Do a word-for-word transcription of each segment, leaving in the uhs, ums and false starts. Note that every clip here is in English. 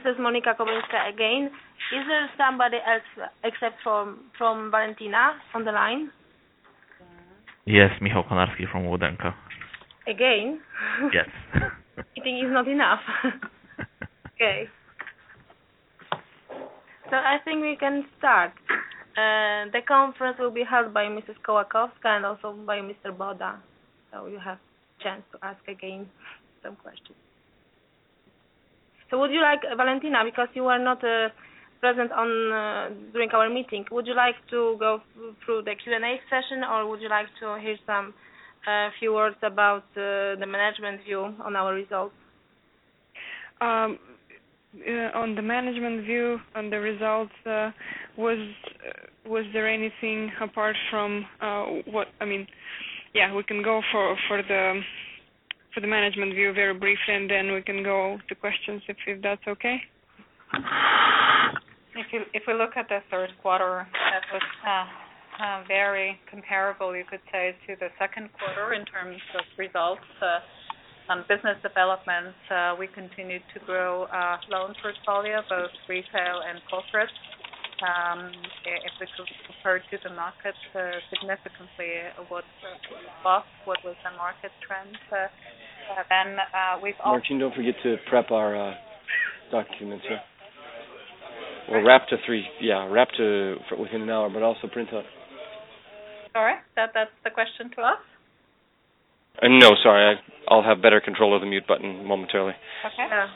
is Monika Kobylska again. Is there somebody else except from from Valentina on the line? Yes, Michał Konarski from Wodenka. Again? Yes. Meeting is not enough. Okay. So I think we can start. Uh, the conference will be held by Missus Kołakowska and also by Mister Boda. So you have a chance to ask again some questions. So would you like, uh, Valentina, because you were not uh, present on uh, during our meeting, would you like to go f- through the Q and A session, or would you like to hear some uh, few words about uh, the management view on our results? Um, uh, on the management view, on the results, uh, was uh, was there anything apart from uh, what I mean? Yeah, we can go for for the for the management view very briefly, and then we can go to questions if, if that's okay. If you if we look at the third quarter, that was uh, uh, very comparable, you could say, to the second quarter in terms of results. Uh, on business development, uh, we continued to grow uh, loan portfolio, both retail and corporate. Um, if we could compare to the market, uh, significantly what above what was the market trend. Uh, uh, then uh, we've also Martin, don't forget to prep our uh, documents here. Or wrap to three, yeah, wrap to for within an hour, but also print out. Sorry, that that's the question to us. Uh, no, sorry, I, I'll have better control of the mute button momentarily. Okay. Yeah.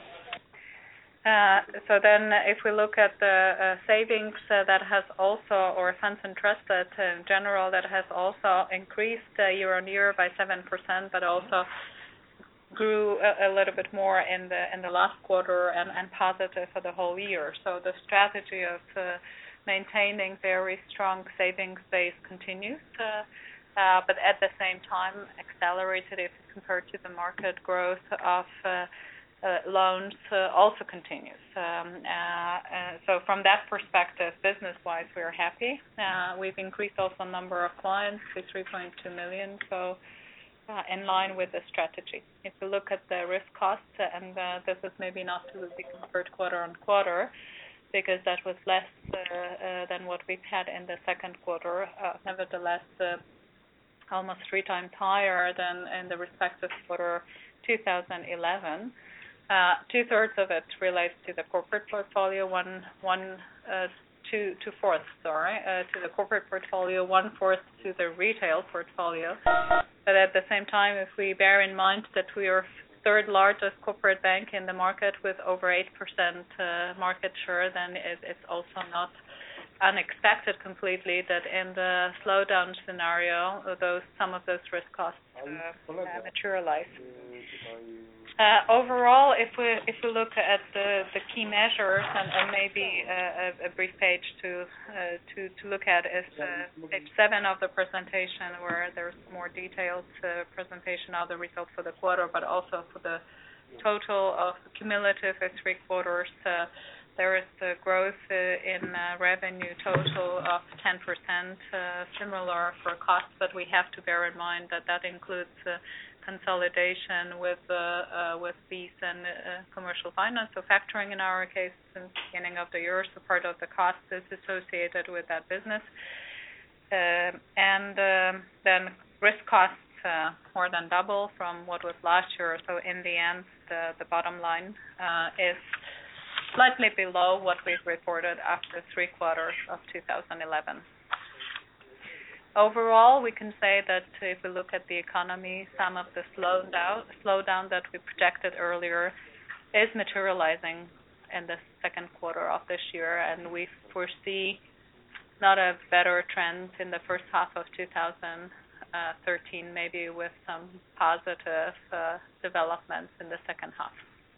Uh, so then if we look at the uh, savings, uh, that has also, or funds entrusted in general, that has also increased uh, year on year by seven percent, but also grew a, a little bit more in the in the last quarter and, and positive for the whole year. So the strategy of uh, maintaining very strong savings base continues, uh, uh, but at the same time accelerated if compared to the market growth of uh, Uh, loans uh, also continues. Um, uh, uh, so from that perspective, business-wise, we're happy. Uh, we've increased also number of clients to three point two million, so uh, in line with the strategy. If you look at the risk costs, and uh, this is maybe not to be compared quarter on quarter, because that was less uh, uh, than what we've had in the second quarter. Uh, nevertheless, uh, almost three times higher than in the respective quarter two thousand eleven. Uh, two-thirds of it relates to the corporate portfolio, one, one, uh, two, two fourths, sorry, uh, to the corporate portfolio, one fourth to the retail portfolio. But at the same time, if we bear in mind that we are third largest corporate bank in the market with over eight percent uh, market share, then it, it's also not unexpected completely that in the slowdown scenario, those some of those risk costs uh, uh, materialize. Uh, overall, if we if we look at the, the key measures, and, and maybe uh, a, a brief page to uh, to to look at is uh, page seven of the presentation, where there's more detailed uh, presentation of the results for the quarter, but also for the total of cumulative of three quarters. Uh, there is the growth uh, in uh, revenue total of ten percent, uh, similar for costs, but we have to bear in mind that that includes uh, consolidation with uh, uh, with fees and uh, commercial finance. So factoring in our case since the beginning of the year, so part of the cost is associated with that business. Uh, and um, then risk costs uh, more than double from what was last year. So in the end, the, the bottom line uh, is slightly below what we've reported after three quarters of two thousand eleven. Overall, we can say that if we look at the economy, some of the slowdown, slowdown that we projected earlier is materializing in the second quarter of this year, and we foresee not a better trend in the first half of two thousand thirteen, maybe with some positive uh, developments in the second half.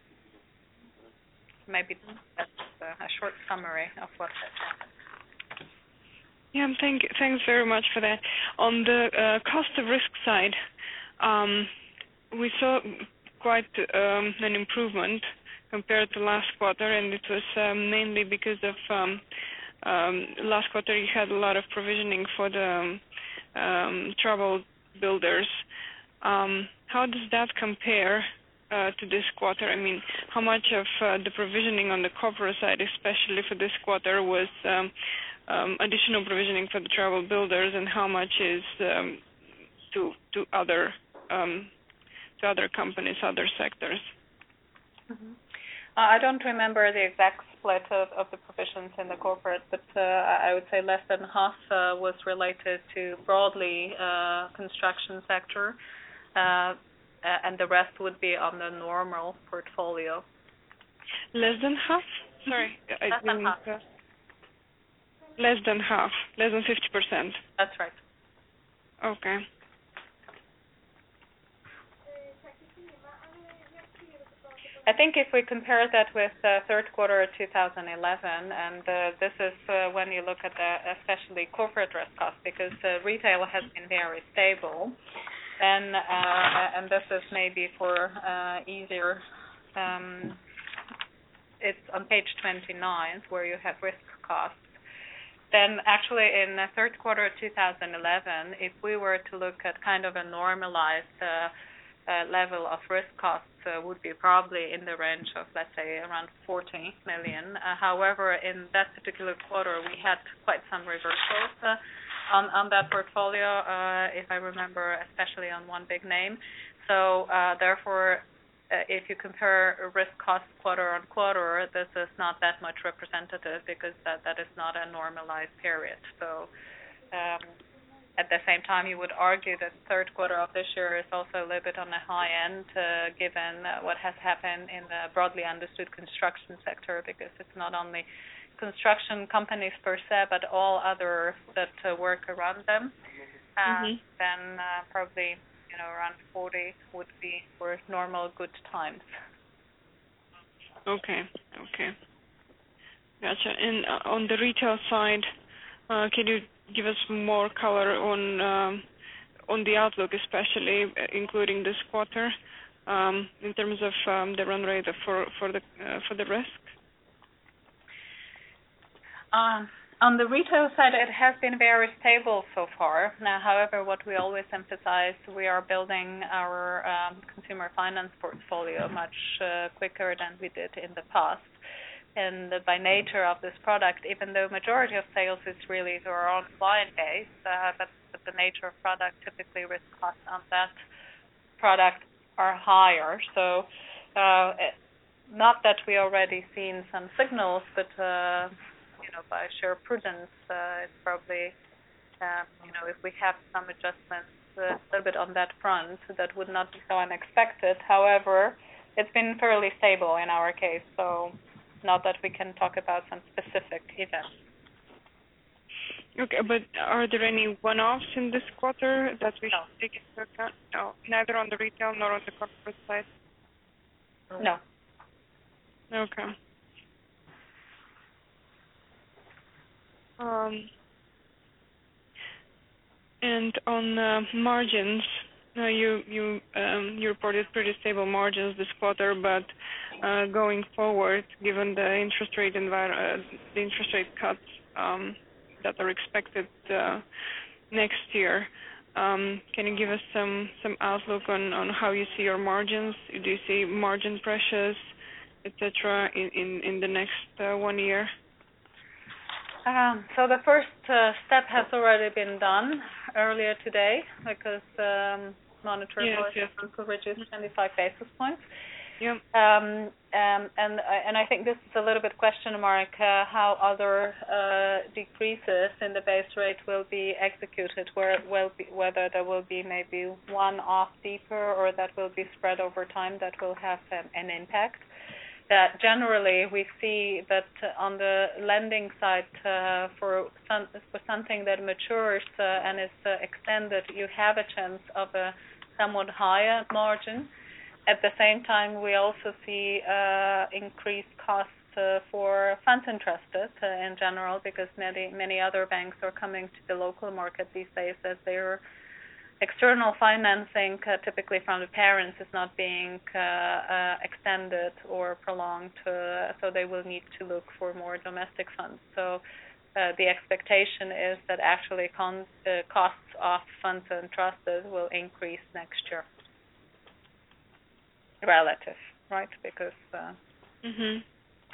Maybe that's a short summary of what has happened. Yeah, thank thanks very much for that. On the uh, cost of risk side, um, we saw quite um, an improvement compared to last quarter, and it was um, mainly because of um, um, last quarter you had a lot of provisioning for the um, troubled builders. Um, how does that compare uh, to this quarter? I mean, how much of uh, the provisioning on the corporate side, especially for this quarter, was um, um, additional provisioning for the travel builders, and how much is um, to to other um, to other companies, other sectors? Mm-hmm. Uh, I don't remember the exact split of, of the provisions in the corporate, but uh, I would say less than half uh, was related to broadly uh, construction sector, uh, and the rest would be on the normal portfolio. Less than half? Sorry, I less didn't. Than half. Uh, less than half. Less than fifty percent. That's right. Okay. I think if we compare that with uh, third quarter two thousand eleven, and uh, this is uh, when you look at the especially corporate risk cost, because uh, retail has been very stable, and uh, and this is maybe for uh, easier. Um, it's on page twenty-nine where you have risk costs. Then actually in the third quarter two thousand eleven, if we were to look at kind of a normalized uh, uh, level of risk costs, uh, would be probably in the range of, let's say, around forty million. Uh, however, in that particular quarter, we had quite some reversals uh, on, on that portfolio, uh, if I remember, especially on one big name. So uh, therefore, uh, if you compare risk costs quarter on quarter, this is not that much representative, because that, that is not a normalized period. So um, at the same time, you would argue that the third quarter of this year is also a little bit on the high end, uh, given uh, what has happened in the broadly understood construction sector, because it's not only construction companies per se, but all others that uh, work around them. Uh, mm-hmm. Then uh, probably, you know, around forty would be for normal good times. Okay. Okay. Gotcha. And uh, on the retail side, uh, can you give us more color on um, on the outlook, especially uh, including this quarter, um, in terms of um, the run rate for for the uh, for the risk? Um, on the retail side, it has been very stable so far. Now, however, what we always emphasize, we are building our um, consumer finance portfolio much uh, quicker than we did in the past. And by nature of this product, even though majority of sales is really to our own client base, uh, but, but the nature of product, typically risk costs on that product are higher. So uh, it, not that we already seen some signals, but uh, you know, by sheer prudence, uh, it's probably, um, you know, if we have some adjustments uh, a little bit on that front, that would not be so unexpected. However, it's been fairly stable in our case, so not that we can talk about some specific events. Okay, but are there any one-offs in this quarter that we no. should take into account? No, neither on the retail nor on the corporate side? No. Okay. Um, and on uh, margins, uh, you you um, you reported pretty stable margins this quarter, but uh, going forward, given the interest rate envir- uh, the interest rate cuts um, that are expected uh, next year, um, can you give us some some outlook on, on how you see your margins? Do you see margin pressures, et cetera, in, in, in the next uh, one year? Um, so the first uh, step has already been done earlier today, because um, monetary yes, policy yes. will reduce twenty-five basis points. Yeah. Um, um, and and I think this is a little bit question mark uh, how other uh, decreases in the base rate will be executed, where will be, whether there will be maybe one off deeper, or that will be spread over time, that will have an, an impact. That generally we see that on the lending side, uh, for some, for something that matures uh, and is uh, extended, you have a chance of a somewhat higher margin. At the same time, we also see uh, increased costs uh, for funds entrusted uh, in general, because many many other banks are coming to the local market these days, as their external financing, uh, typically from the parents, is not being uh, uh, extended or prolonged, uh, so they will need to look for more domestic funds. So uh, the expectation is that actually con- uh, costs of funds entrusted will increase next year. relative, right? Because uh, Mhm.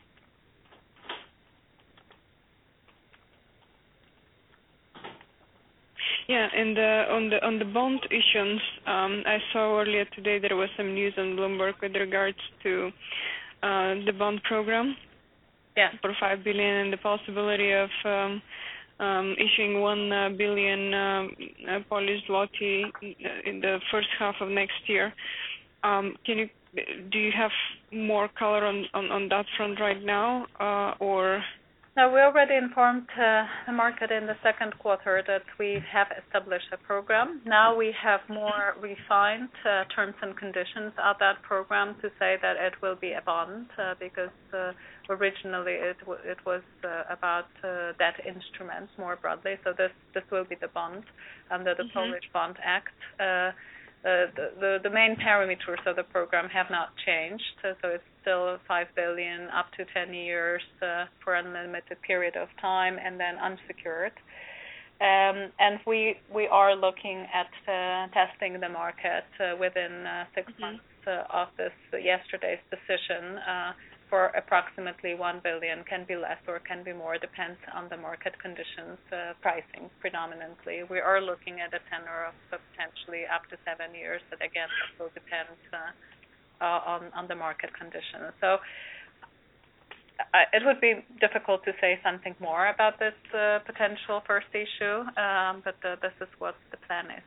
Yeah, and uh, on the on the bond issuance, um, I saw earlier today there was some news on Bloomberg with regards to uh, the bond program yes, for five billion and the possibility of um, um, issuing one uh, billion um, uh, Polish zloty in the first half of next year. Um, can you do you have more color on, on, on that front right now, uh, or? no, we already informed uh, the market in the second quarter that we have established a program. Now we have more refined uh, terms and conditions of that program to say that it will be a bond uh, because uh, originally it w- it was uh, about uh, debt instruments more broadly. So this this will be the bond under the Mm-hmm. Polish Bond Act. Uh, Uh, the, the the main parameters of the program have not changed, so, so it's still five billion up to ten years uh, for an unlimited period of time, and then unsecured. Um, and we we are looking at uh, testing the market uh, within uh, six Mm-hmm. months uh, of this uh, yesterday's decision. Uh, for approximately one billion, can be less or can be more, depends on the market conditions, uh, pricing predominantly. We are looking at a tenor of potentially up to seven years, but again, that will depend uh, uh, on, on the market conditions. So uh, it would be difficult to say something more about this uh, potential first issue, um, but uh, this is what the plan is.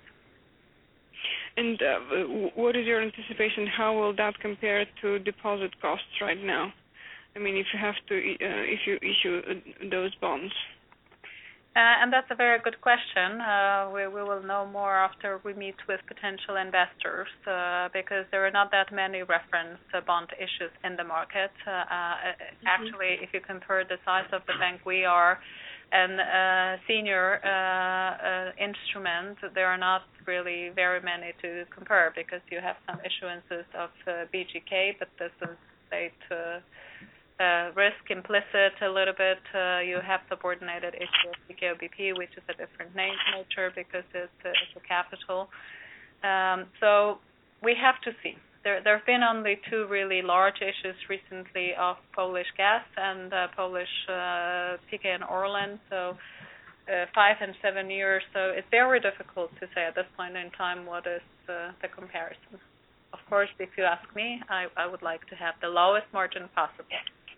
And uh, what is your anticipation? How will that compare to deposit costs right now? I mean, if you have to, uh, if you issue uh, those bonds. Uh, and that's a very good question. Uh, we, we will know more after we meet with potential investors uh, because there are not that many reference uh, bond issues in the market. Uh, uh, mm-hmm. Actually, if you compare the size of the bank we are and uh, senior uh, uh, instrument, there are not really very many to compare because you have some issuances of uh, B G K, but this is state uh, uh, risk implicit a little bit. Uh, you have subordinated issue of P K O B P, which is a different name, nature because it's, uh, it's a capital. Um, so we have to see. There there have been only two really large issues recently of Polish gas and uh, Polish uh, P K N Orlen, so uh, five and seven years. So it's very difficult to say at this point in time what is uh, the comparison. Of course, if you ask me, I, I would like to have the lowest margin possible.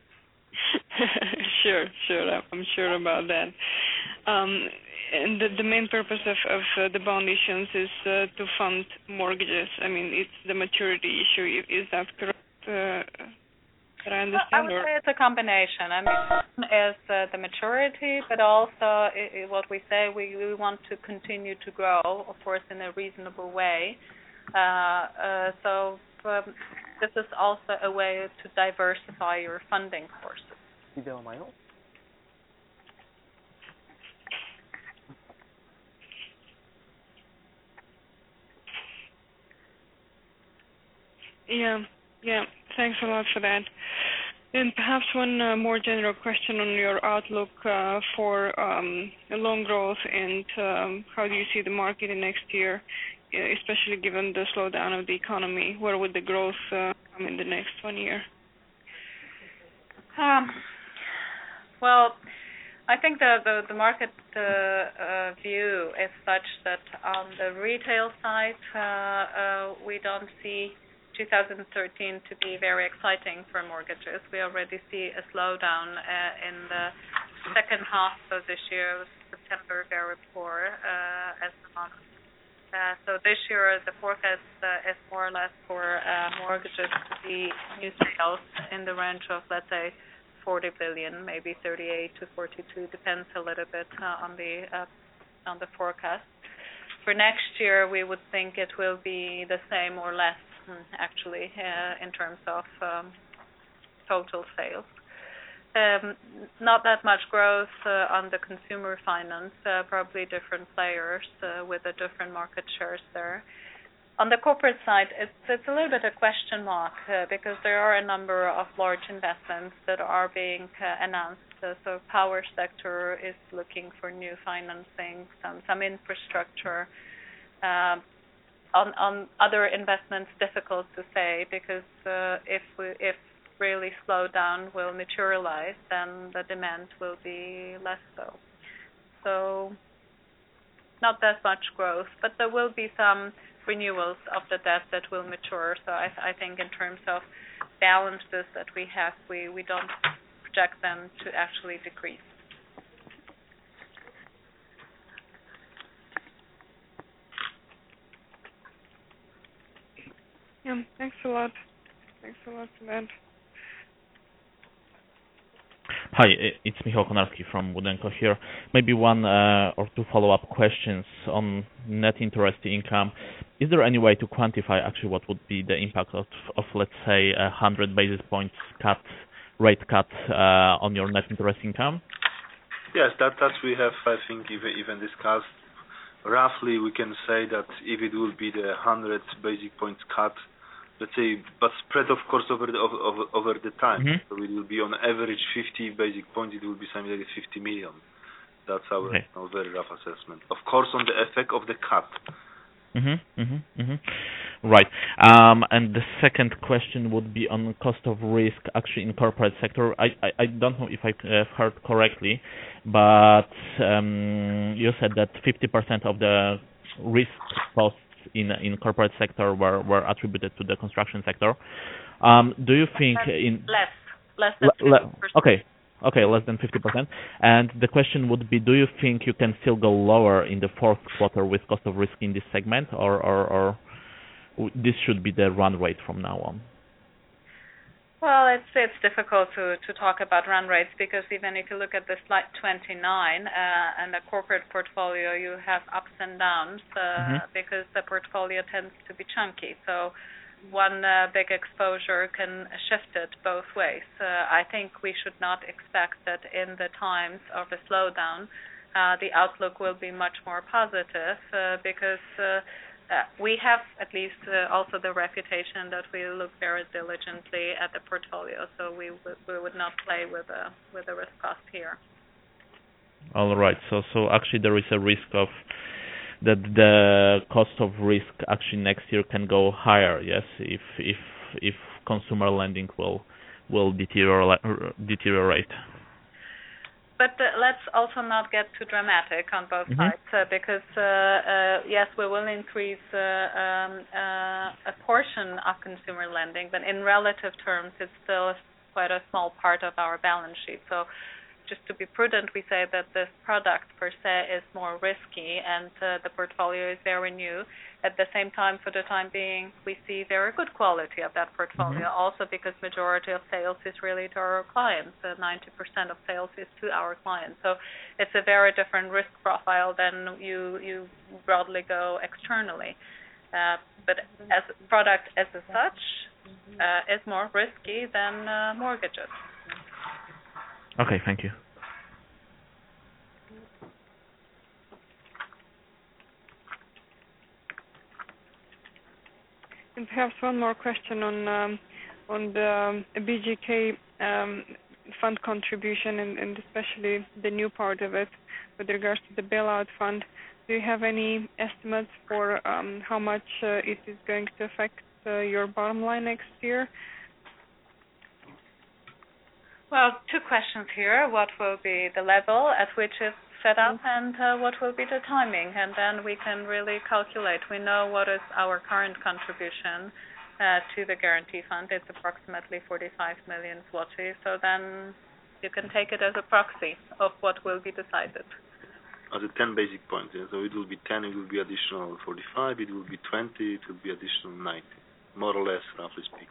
Sure, sure, I'm sure about that. Um, and the, the main purpose of, of uh, the bond issuance is uh, to fund mortgages. I mean, it's the maturity issue. Is that correct? Uh, that I understand? Well, I would or? say it's a combination. I mean, one is uh, the maturity, but also it, it, what we say, we, we want to continue to grow, of course, in a reasonable way. Uh, uh, so um, this is also a way to diversify your funding sources. Yeah, yeah. Thanks a lot for that. And perhaps one uh, more general question on your outlook uh, for um, loan growth and um, how do you see the market in next year, especially given the slowdown of the economy? Where would the growth uh, come in the next one year? Um, well, I think the, the, the market uh, uh, view is such that on the retail side, uh, uh, we don't see two thousand thirteen to be very exciting for mortgages. We already see a slowdown uh, in the second half of this year. September very poor uh, as the month. Uh, so this year the forecast uh, is more or less for uh, mortgages to be new sales in the range of, let's say, forty billion, maybe thirty-eight to forty-two, depends a little bit uh, on the uh, on the forecast. For next year, we would think it will be the same or less, actually, uh, in terms of um, total sales. Um, not that much growth uh, on the consumer finance, uh, probably different players uh, with a different market shares there. On the corporate side, it's, it's a little bit a question mark uh, because there are a number of large investments that are being uh, announced. Uh, so power sector is looking for new financing, some, some infrastructure. Uh, on on other investments, difficult to say, because uh, if we, if really slowdown will materialize, then the demand will be less so. So not that much growth, but there will be some renewals of the debt that will mature. So I, I think in terms of balances that we have, we, we don't project them to actually decrease. Yeah, thanks a lot. Thanks a lot for that. Hi, i- it's Michał Konarski from Budenko here. Maybe one uh, or two follow-up questions on net interest income. Is there any way to quantify actually what would be the impact of, of let's say, a one hundred basis points cut, rate cut uh, on your net interest income? Yes, that that we have, I think, even even discussed. Roughly, we can say that if it will be the one hundred basis points cut, let's say, but spread, of course, over the over, over, over the time. Mm-hmm. So it will be on average fifty basis points. It will be something like fifty million. That's our, okay. our very rough assessment. Of course, on the effect of the cut. Mm-hmm, mm-hmm, mm-hmm. Right. Um, and the second question would be on cost of risk, actually in corporate sector. I, I, I don't know if I uh, heard correctly, but um, you said that fifty percent of the risk costs in in corporate sector were, were attributed to the construction sector. Um, do you think less, in less less than fifty percent? Okay. Okay, less than fifty percent. And the question would be, do you think you can still go lower in the fourth quarter with cost of risk in this segment, or, or, or this should be the run rate from now on? Well, it's it's difficult to, to talk about run rates, because even if you look at the slide twenty-nine uh, and the corporate portfolio, you have ups and downs uh, mm-hmm. because the portfolio tends to be chunky. So one uh, big exposure can shift it both ways. Uh, I think we should not expect that in the times of a slowdown, uh, the outlook will be much more positive uh, because uh, uh, we have at least uh, also the reputation that we look very diligently at the portfolio, so we w- we would not play with a with a risk cost here. All right. So so actually there is a risk of that the cost of risk actually next year can go higher, yes, if if if consumer lending will will deteriorate. deteriorate. But uh, let's also not get too dramatic on both mm-hmm. sides, uh, because uh, uh, yes, we will increase uh, um, uh, a portion of consumer lending, but in relative terms, it's still quite a small part of our balance sheet. So just to be prudent, we say that this product per se is more risky, and uh, the portfolio is very new. At the same time, for the time being, we see very good quality of that portfolio, mm-hmm. also because majority of sales is really to our clients. Uh, ninety percent of sales is to our clients. So it's a very different risk profile than you, you broadly go externally. Uh, but as a product as a such uh, is more risky than uh, mortgages. Okay, thank you. And perhaps one more question on um, on the um, B G K um, fund contribution, and, and especially the new part of it with regards to the bailout fund. Do you have any estimates for um, how much uh, it is going to affect uh, your bottom line next year? Well, two questions here. What will be the level at which it's set up, and uh, what will be the timing? And then we can really calculate. We know what is our current contribution uh, to the guarantee fund. It's approximately forty-five million zloty. So then you can take it as a proxy of what will be decided. As a ten basic points. Yeah? So it will be ten, it will be additional forty-five, it will be twenty, it will be additional ninety. More or less, roughly speaking.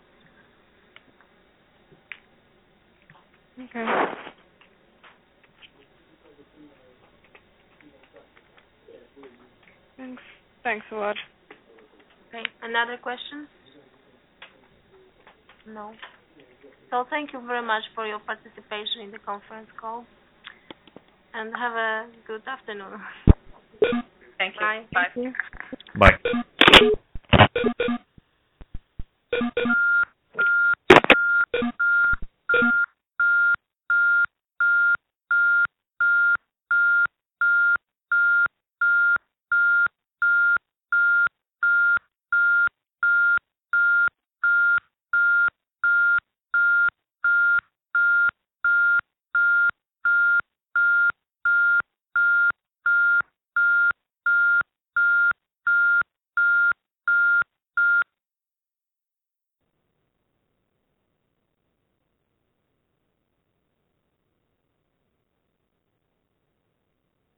Okay. Thanks. Thanks a lot. Okay. Another question? No. So thank you very much for your participation in the conference call, and have a good afternoon. Thank you. Bye. Bye. Bye.